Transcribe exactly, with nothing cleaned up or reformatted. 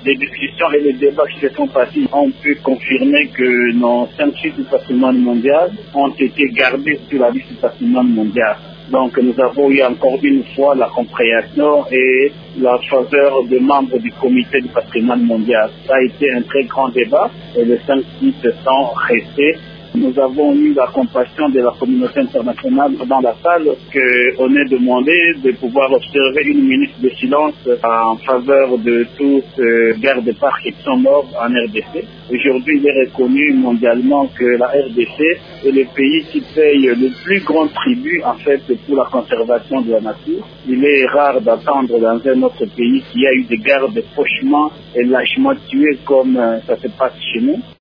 les discussions et les débats qui se sont passés ont pu confirmer que nos cinq sites du patrimoine mondial ont été gardés sur la liste du patrimoine mondial. Donc nous avons eu encore une fois la compréhension et la faveur des membres du comité du patrimoine mondial. Ça a été un très grand débat et les cinq sites sont restés. Nous avons eu la compassion de la communauté internationale dans la salle qu'on ait demandé de pouvoir observer une minute de silence en faveur de tous ces gardes-parcs qui sont morts en R D C. Aujourd'hui, il est reconnu mondialement que la R D C est le pays qui paye le plus grand tribut en fait pour la conservation de la nature. Il est rare d'attendre dans un autre pays qu'il y a eu des gardes fauchement et lâchement tués comme ça se passe chez nous.